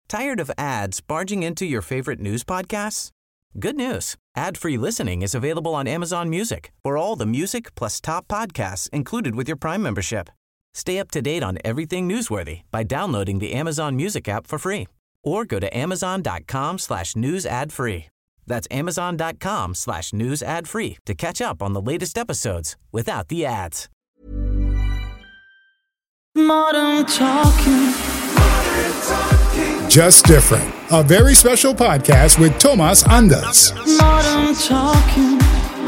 Tired of ads barging into your favorite news podcasts? Good news. Ad-free listening is available on Amazon Music for all the music plus top podcasts included with your Prime membership. Stay up to date on everything newsworthy by downloading the Amazon Music app for free or go to amazon.com/news ad free. That's amazon.com/news ad free to catch up on the latest episodes without the ads. Modern Talking. Just Different, a very special podcast with Thomas Anders. Modern Talking.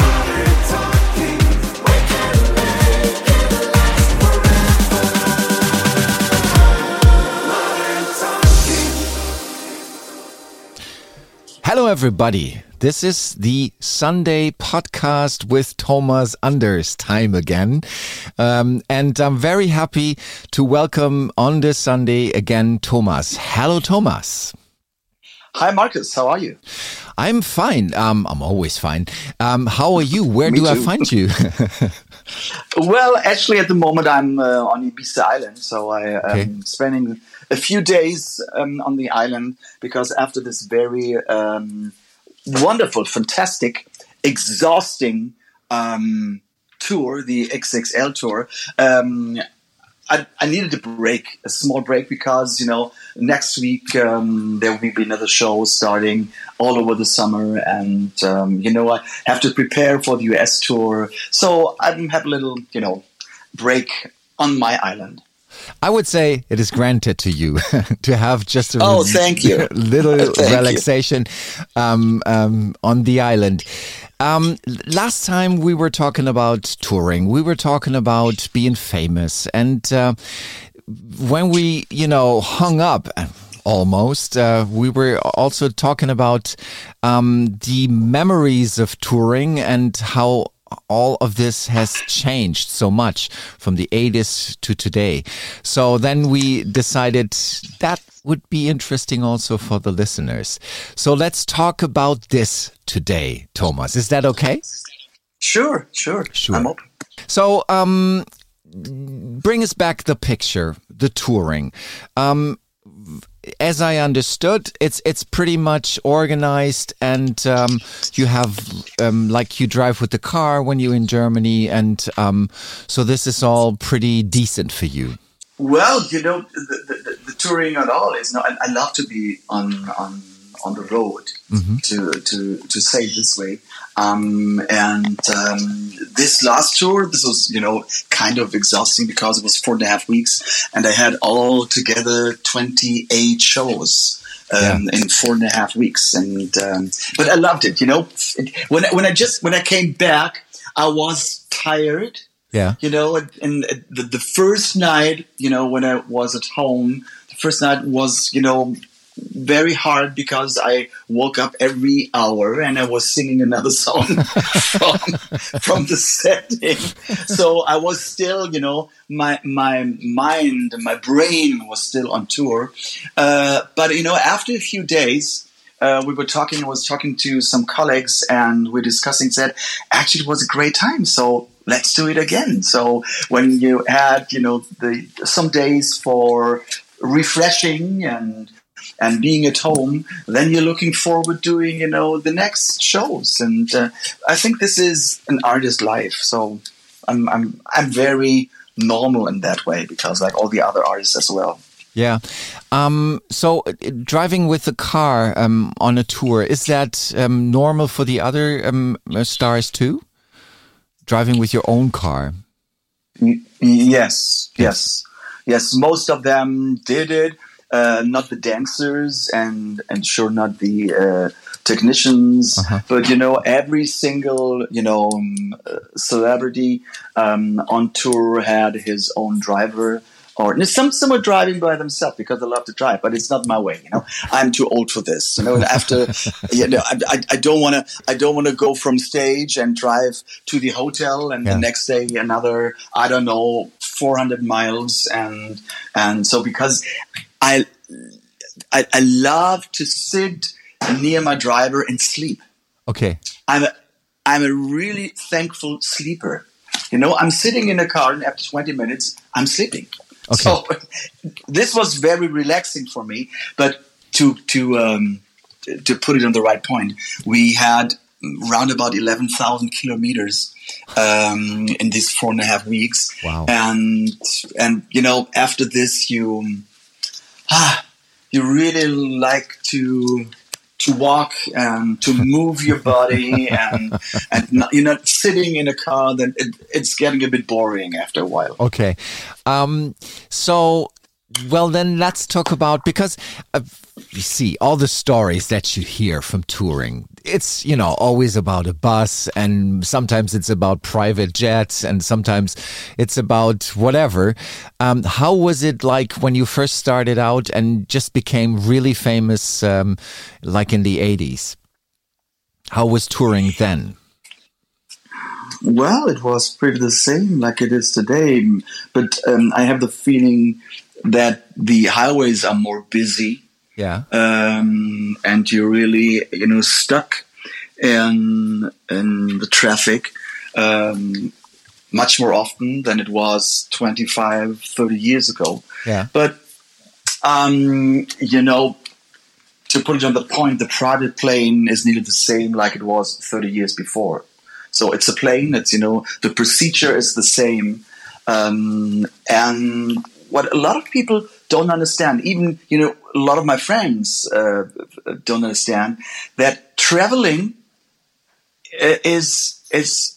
Hello, everybody. This is the Sunday podcast with Thomas Anders time again. And I'm very happy to welcome on this Sunday again, Thomas. Hello, Thomas. Hi, Marcus. How are you? I'm fine. I'm always fine. How are you? Where do I find you? Well, actually, at the moment, I'm on Ibiza Island. So I am spending a few days on the island because after this very wonderful, fantastic, exhausting tour, the XXL tour, I needed a break, a small break, because, you know, next week there will be another show starting all over the summer. And, you know, I have to prepare for the US tour. So I have a little, you know, break on my island. I would say it is granted to you to have just a thank you. little relaxation on the island. Last time we were talking about touring. We were talking about being famous. And when we, you know, hung up almost, we were also talking about the memories of touring and how all of this has changed so much from the 80s to today. So then we decided that would be interesting also for the listeners. So let's talk about this today, Thomas. Is that okay? Sure. I'm open. So bring us back the picture, the touring. As I understood, it's pretty much organized, and you have like you drive with the car when you're in Germany, and so this is all pretty decent for you. Well, you know, the touring at all is not. I love to be on the road, to say it this way. This last tour, this was, you know, kind of exhausting because it was 4.5 weeks, and I had all together 28 shows in 4.5 weeks. And but I loved it. You know, when I came back, I was tired. Yeah. You know, and the first night, you know, when I was at home, the first night was, you know, very hard because I woke up every hour and I was singing another song from the setting. So I was still, you know, my mind, my brain was still on tour. But, you know, after a few days, I was talking to some colleagues, and we're discussing, said, actually it was a great time. So let's do it again. So when you had, you know, some days for refreshing and being at home, then you're looking forward doing, you know, the next shows. And I think this is an artist life. So I'm very normal in that way, because like all the other artists as well. Yeah. So driving with the car on a tour, is that normal for the other stars too? Driving with your own car? Yes. Most of them did it. Not the dancers and sure not the technicians, but, you know, every single, you know, celebrity on tour had his own driver. Or some were driving by themselves because they love to drive, but it's not my way. You know, I'm too old for this. You know, and after, you know, I don't want to go from stage and drive to the hotel, and the next day another, I don't know, 400 miles, and so because I love to sit near my driver and sleep. Okay, I'm a really thankful sleeper. You know, I'm sitting in a car, and after 20 minutes, I'm sleeping. Okay. So this was very relaxing for me. But to put it on the right point, we had round about 11,000 kilometers in these 4.5 weeks. Wow. And after this, you really like to walk and to move your body and you're not sitting in a car. Then it's getting a bit boring after a while. Okay. Then let's talk about, because you see all the stories that you hear from touring. It's, always about a bus, and sometimes it's about private jets, and sometimes it's about whatever. How was it like when you first started out and just became really famous, like in the 80s? How was touring then? Well, it was pretty the same like it is today, but I have the feeling that the highways are more busy. Yeah. And you're really, stuck in the traffic much more often than it was 25, 30 years ago. Yeah. But, to put it on the point, the private plane is nearly the same like it was 30 years before. So it's a plane, it's, the procedure is the same. And what a lot of people don't understand, even, a lot of my friends don't understand, that traveling is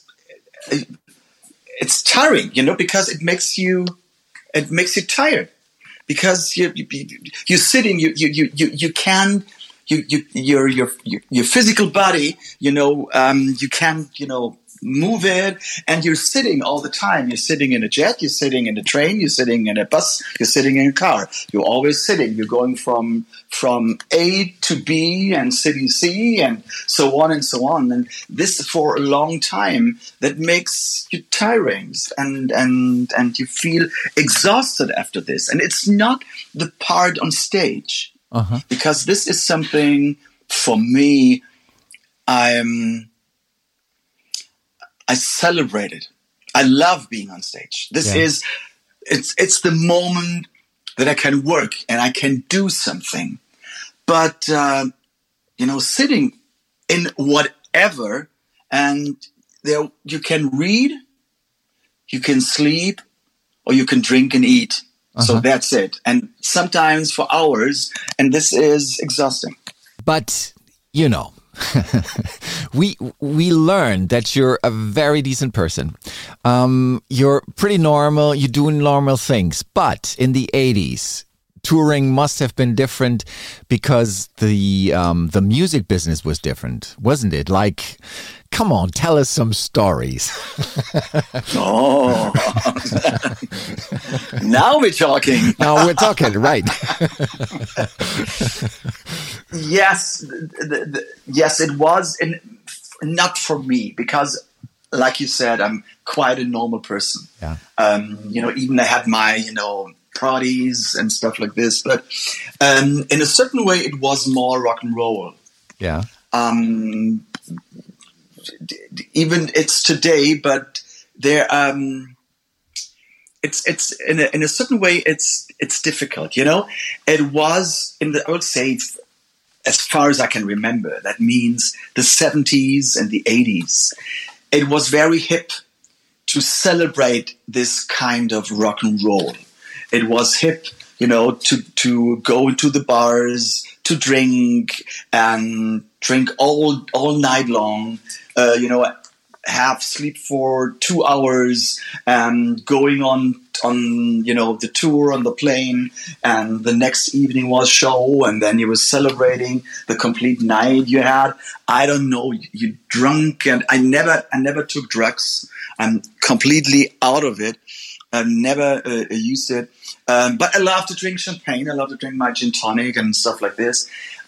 it's tiring, because it makes you tired, because you're sitting, you can't, your physical body, you can't, move it, and you're sitting all the time. You're sitting in a jet, you're sitting in a train, you're sitting in a bus, you're sitting in a car. You're always sitting. You're going from A to B and city C and so on and so on. And this for a long time, that makes you tiring, and you feel exhausted after this. And it's not the part on stage, because this is something for me. I celebrate it. I love being on stage. It's the moment that I can work and I can do something. But, sitting in whatever, and there you can read, you can sleep, or you can drink and eat. So that's it. And sometimes for hours, and this is exhausting. But, we learned that you're a very decent person. You're pretty normal. You're doing normal things. But in the 80s, touring must have been different because the music business was different, wasn't it? Like, come on, tell us some stories. Oh, now we're talking. Now we're talking, right? Yes, yes, it was, not for me, because, like you said, I'm quite a normal person. Yeah. Even I had my, parties and stuff like this, but in a certain way, it was more rock and roll. Yeah. Even it's today, but there, it's in a certain way, it's difficult. It was I would say, as far as I can remember, that means the 70s and the 80s. It was very hip to celebrate this kind of rock and roll. It was hip, to go into the bars, to drink and drink all night long, have sleep for 2 hours, and going on the tour on the plane, and the next evening was show, and then you were celebrating the complete night you had. I don't know, you drunk, and I never took drugs. I'm completely out of it. I've never used it, but I love to drink champagne. I love to drink my gin tonic and stuff like this.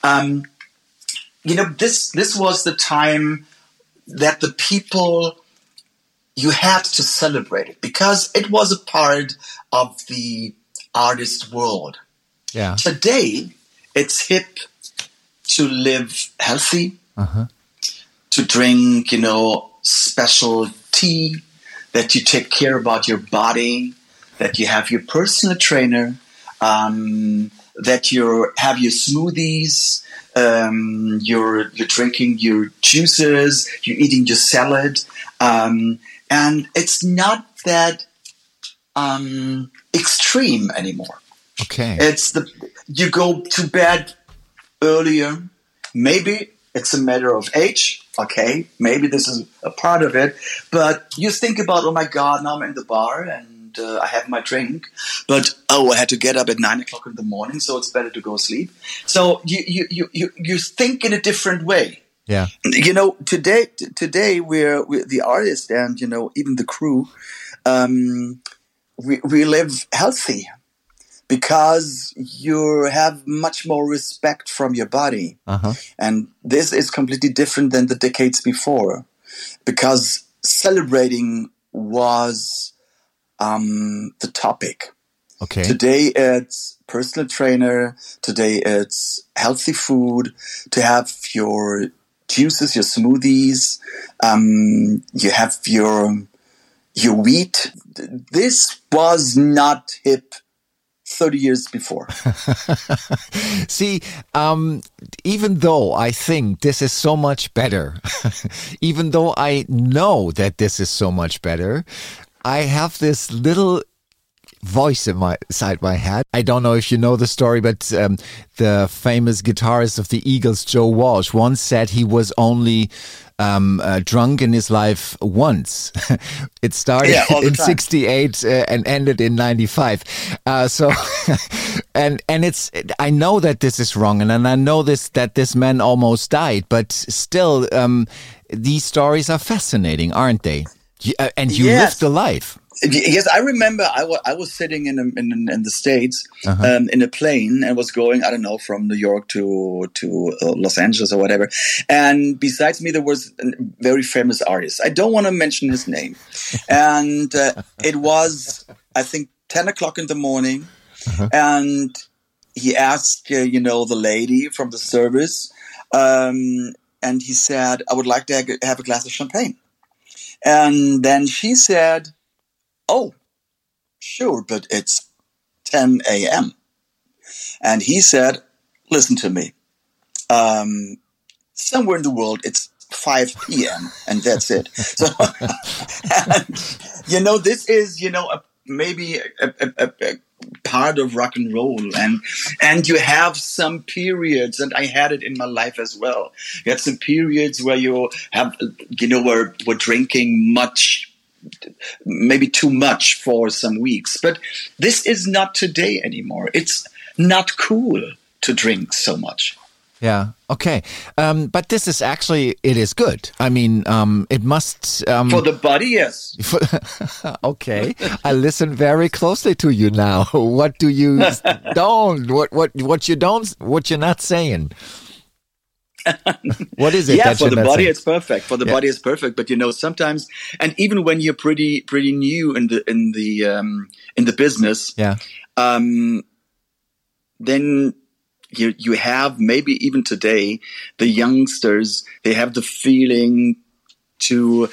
This was the time that the people, you had to celebrate it, because it was a part of the artist world. Yeah. Today, it's hip to live healthy, to drink, special tea, that you take care about your body, that you have your personal trainer, that you have your smoothies, you're drinking your juices, you're eating your salad, and it's not that extreme anymore. Okay. You go to bed earlier. Maybe it's a matter of age. Okay, maybe this is a part of it. But you think about, oh my God, now I'm in the bar and I have my drink. But I had to get up at 9 o'clock in the morning, so it's better to go sleep. So you think in a different way. Yeah. Today we're the artist and even the crew. We live healthy. Because you have much more respect from your body. Uh-huh. And this is completely different than the decades before. Because celebrating was the topic. Okay. Today it's personal trainer. Today it's healthy food. To have your juices, your smoothies. You have your wheat. This was not hip 30 years before. See, even though I think this is so much better, even though I know that this is so much better, I have this little voice inside my head. I don't know if you know the story, but the famous guitarist of the Eagles, Joe Walsh, once said he was only drunk in his life once. It started in 68 and ended in 95. So, and it's, I know that this is wrong, and I know that this man almost died, but still, these stories are fascinating, aren't they? And you lived the life. Yes, I remember I was sitting in the States in a plane and was going, I don't know, from New York to Los Angeles or whatever. And besides me, there was a very famous artist. I don't want to mention his name. And it was, I think, 10 o'clock in the morning. And he asked, the lady from the service, and he said, I would like to have a glass of champagne. And then she said, oh, sure, but it's 10 a.m. And he said, listen to me. Somewhere in the world, it's 5 p.m. and that's it. So, and, this is, maybe a part of rock and roll. And you have some periods, and I had it in my life as well. You had some periods where you have, we're drinking much, maybe too much for some weeks. But this is not today anymore. It's not cool to drink so much. Yeah. Okay. But this is actually, it is good. I mean, it must... for the body, yes. Okay. I listen very closely to you now. What do you don't? What you're not saying? What is it? Yeah, that for the body, saying? it's perfect. For the body, it's perfect. But sometimes, and even when you're pretty new in the business, then you have, maybe even today, the youngsters, they have the feeling to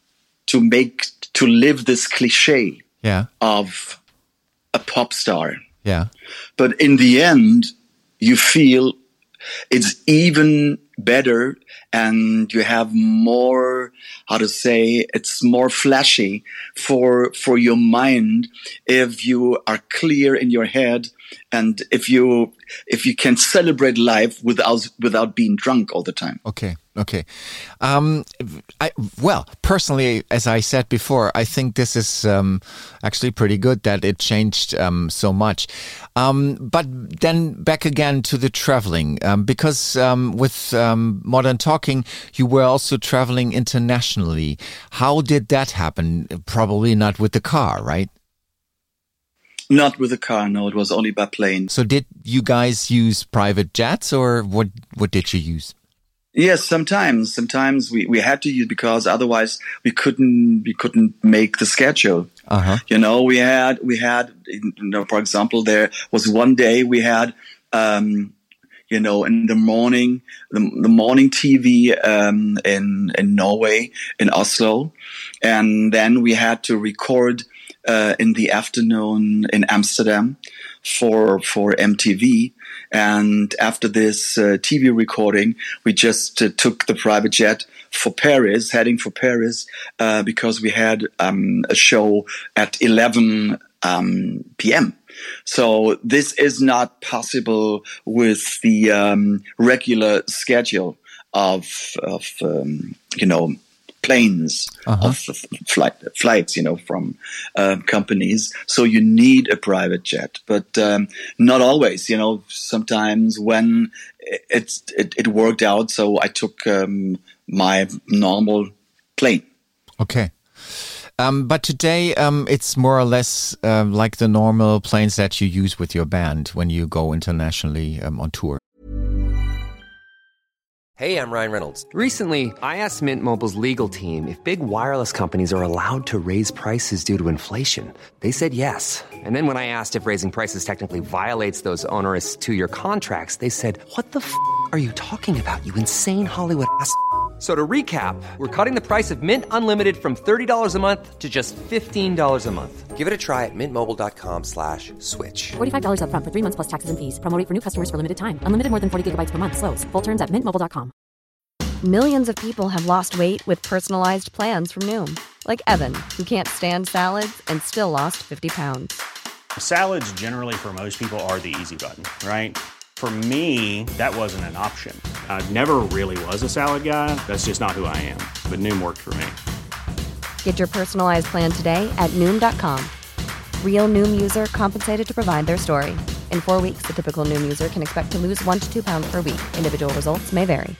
live this cliche of a pop star. Yeah. But in the end, you feel it's even better, and you have more, it's more flashy for your mind if you are clear in your head, and if you can celebrate life without being drunk all the time. Okay. Well, personally, as I said before, I think this is actually pretty good that it changed so much. But then back again to the traveling, because with Modern Talking, you were also traveling internationally. How did that happen? Probably not with the car, right? Not with a car, no. It was only by plane. So did you guys use private jets, or what did you use? Yes, sometimes we had to use, because otherwise we couldn't make the schedule. We had for example, there was one day we had in the morning TV in Norway, in Oslo, and then we had to record in the afternoon in Amsterdam for MTV. And after this TV recording, we just took the private jet for Paris, heading for Paris, because we had a show at 11 p.m. So this is not possible with the regular schedule of planes, of flights, from companies. So you need a private jet, but not always. Sometimes when it worked out, so I took my normal plane. Okay. But today, it's more or less like the normal planes that you use with your band when you go internationally on tour. Hey, I'm Ryan Reynolds. Recently, I asked Mint Mobile's legal team if big wireless companies are allowed to raise prices due to inflation. They said yes. And then when I asked if raising prices technically violates those onerous 2-year contracts, they said, "What the f*** are you talking about, you insane Hollywood ass?" So to recap, we're cutting the price of Mint Unlimited from $30 a month to just $15 a month. Give it a try at mintmobile.com/switch. $45 up front for 3 months plus taxes and fees. Promo rate for new customers for limited time. Unlimited more than 40 gigabytes per month. Slows full terms at mintmobile.com. Millions of people have lost weight with personalized plans from Noom. Like Evan, who can't stand salads and still lost 50 pounds. Salads generally for most people are the easy button, right? For me, that wasn't an option. I never really was a salad guy. That's just not who I am. But Noom worked for me. Get your personalized plan today at Noom.com. Real Noom user compensated to provide their story. In 4 weeks, the typical Noom user can expect to lose 1 to 2 pounds per week. Individual results may vary.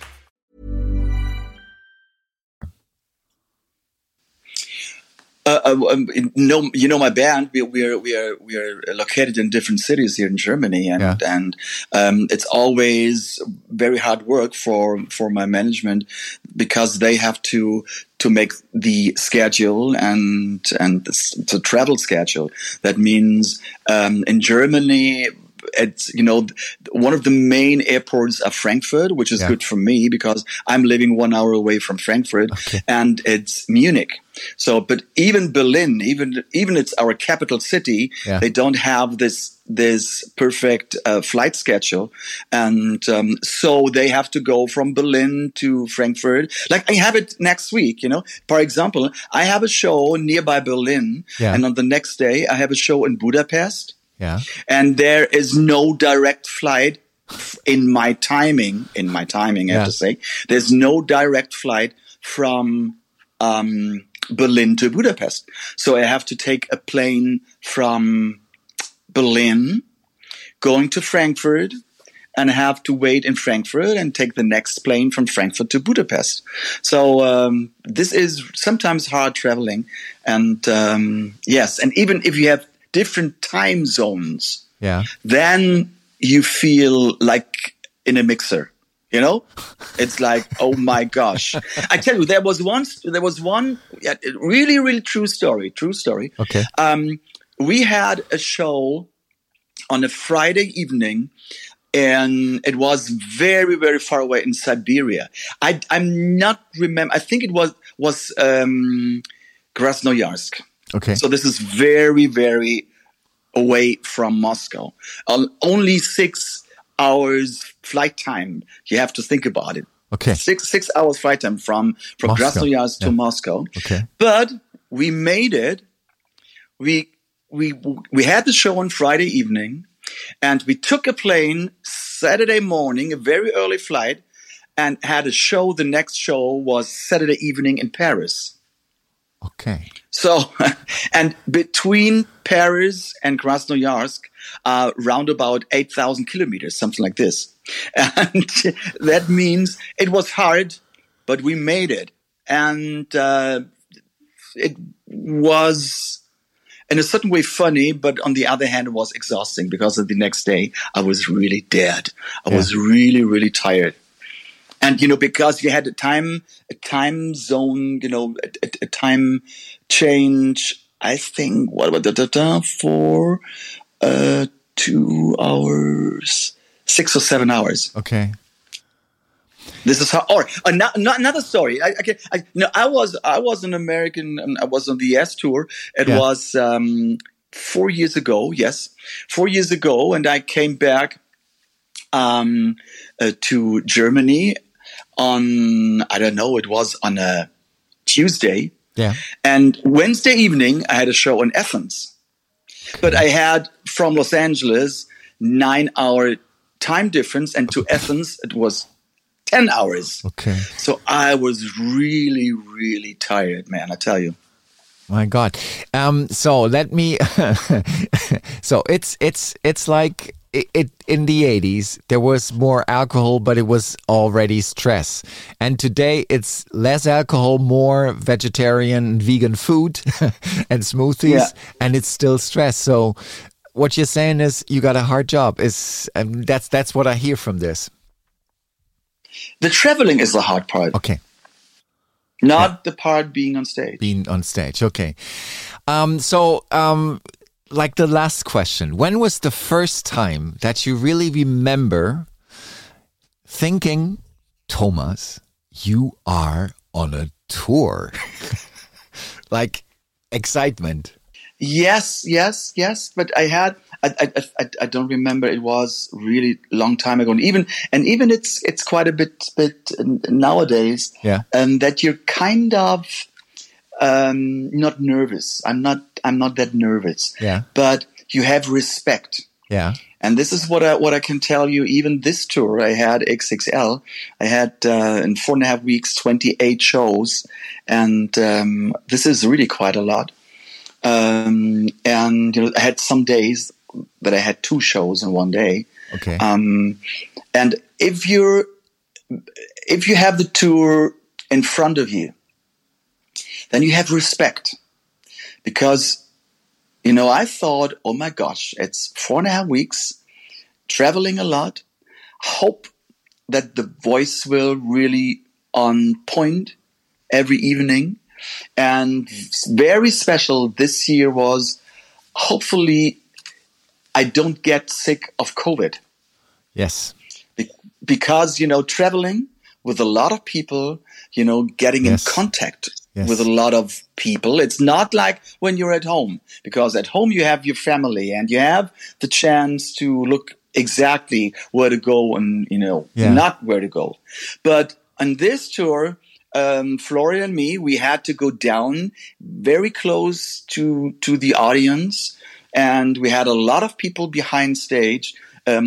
My band. We are located in different cities here in Germany, and it's always very hard work for my management because they have to make the schedule and the travel schedule. That means in Germany, it's one of the main airports of Frankfurt, which is good for me because I'm living 1 hour away from Frankfurt, and it's Munich. So, but even Berlin, even it's our capital city, they don't have this perfect flight schedule, and so they have to go from Berlin to Frankfurt. Like I have it next week, For example, I have a show nearby Berlin, and on the next day I have a show in Budapest. Yeah. And there is no direct flight in my timing, I have to say. There's no direct flight from Berlin to Budapest. So I have to take a plane from Berlin, going to Frankfurt, and have to wait in Frankfurt and take the next plane from Frankfurt to Budapest. So this is sometimes hard traveling. And yes, and even if you have different time zones, then you feel like in a mixer, It's like, oh my gosh. I tell you, there was one really, really true story. Okay. We had a show on a Friday evening, and it was very, very far away in Siberia. I'm not remember. I think it was Krasnoyarsk. Okay. So this is very, very away from Moscow. Only 6 hours flight time. You have to think about it. Okay. 6 hours flight time from Krasnoyarsk to Moscow. Okay. But we made it. We had the show on Friday evening, and we took a plane Saturday morning, a very early flight, and had a show. The next show was Saturday evening in Paris. Okay. So, and between Paris and Krasnoyarsk, round about 8,000 kilometers, something like this. And that means it was hard, but we made it. And it was in a certain way funny, but on the other hand, it was exhausting because the next day I was really dead. I was really, really tired. And, because you had a time zone, a time change, I think, for 2 hours, 6 or 7 hours. Okay. This is how, or another story. I was an American, I was on the S tour. It was 4 years ago. Yes, 4 years ago, and I came back to Germany on, I don't know, it was on a Tuesday. Yeah. And Wednesday evening, I had a show in Athens. But I had from Los Angeles 9-hour time difference, and to Athens it was 10 hours. Okay. So I was really, really tired, man, I tell you. My God. So let me. So it's like it in the 80s there was more alcohol, but it was already stress. And today it's less alcohol, more vegetarian and vegan food and smoothies, and it's still stress. So what you're saying is you got a hard job. That's what I hear from this. The traveling is the hard part. Okay. Not the part being on stage. Being on stage, okay. Like the last question, when was the first time that you really remember thinking, Thomas, you are on a tour? Like excitement. Yes. But I don't remember. It was really long time ago. And even it's quite a bit nowadays. Yeah. That you're kind of not nervous. I'm not that nervous. Yeah. But you have respect. Yeah. And this is what I can tell you. Even this tour, I had XXL. I had in 4.5 weeks 28 shows, and this is really quite a lot. And I had some days that I had 2 shows in one day. Okay. And if you have the tour in front of you, then you have respect, because I thought, oh my gosh, it's 4.5 weeks, traveling a lot. Hope that the voice will really on point every evening. And very special this year was, hopefully, I don't get sick of COVID. Yes. Because, traveling with a lot of people, getting in contact with a lot of people. It's not like when you're at home, because at home you have your family and you have the chance to look exactly where to go and, not where to go. But on this tour, Florian and me, we had to go down very close to the audience, and we had a lot of people behind stage.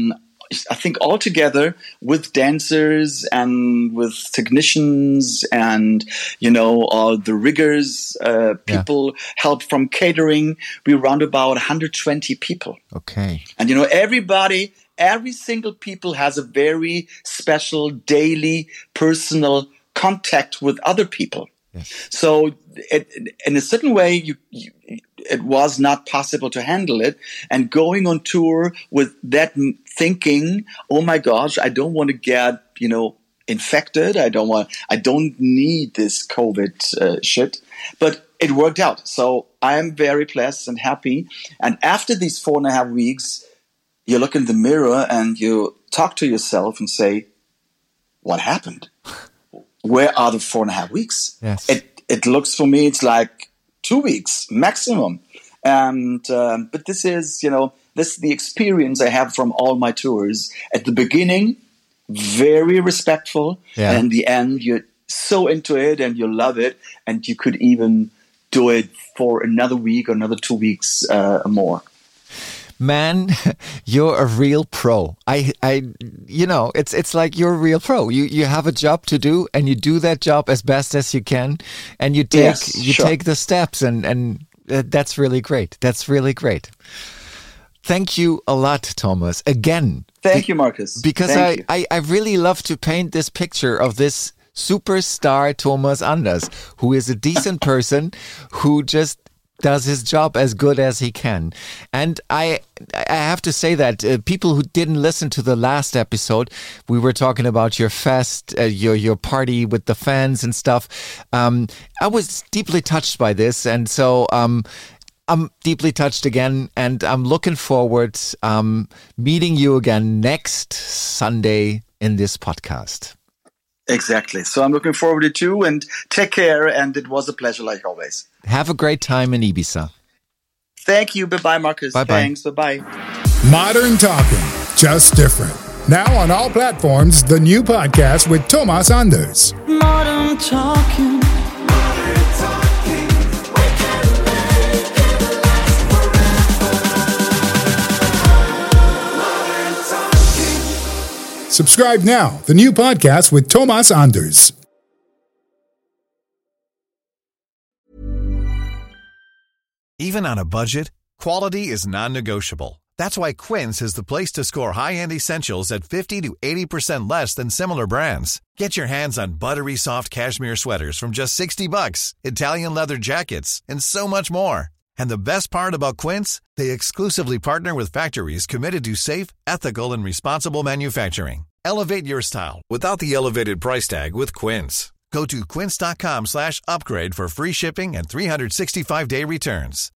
I think all together with dancers and with technicians and, all the riggers, people help from catering. We round about 120 people. Okay. And, every single people has a very special daily personal contact with other people. Yes. So in a certain way, it was not possible to handle it. And going on tour with that thinking, oh my gosh, I don't want to get, infected. I don't need this COVID shit. But it worked out. So I am very blessed and happy. And after these 4.5 weeks, you look in the mirror and you talk to yourself and say, what happened? Where are the 4.5 weeks? Yes. It looks for me, it's like 2 weeks maximum. And but this is, this is the experience I have from all my tours. At the beginning, very respectful. Yeah. And in the end, you're so into it and you love it. And you could even do it for another week or another 2 weeks more. Man, you're a real pro. It's like you're a real pro. You have a job to do, and you do that job as best as you can, and you take the steps, and that's really great. That's really great. Thank you a lot, Thomas. Again. Thank you, Marcus. Because I really love to paint this picture of this superstar Thomas Anders, who is a decent person who just does his job as good as he can. And I have to say that people who didn't listen to the last episode, we were talking about your fest, your party with the fans and stuff. I was deeply touched by this. And so I'm deeply touched again. And I'm looking forward meeting you again next Sunday in this podcast. Exactly. So I'm looking forward to it too, and take care. And it was a pleasure like always. Have a great time in Ibiza. Thank you. Bye-bye, Marcus. Bye-bye. Thanks. Bye-bye. Modern Talking, just different. Now on all platforms, the new podcast with Thomas Anders. Modern Talking. Subscribe now, the new podcast with Thomas Anders. Even on a budget, quality is non-negotiable. That's why Quince is the place to score high-end essentials at 50 to 80% less than similar brands. Get your hands on buttery soft cashmere sweaters from just $60, Italian leather jackets, and so much more. And the best part about Quince, they exclusively partner with factories committed to safe, ethical, and responsible manufacturing. Elevate your style without the elevated price tag with Quince. Go to quince.com/upgrade for free shipping and 365-day returns.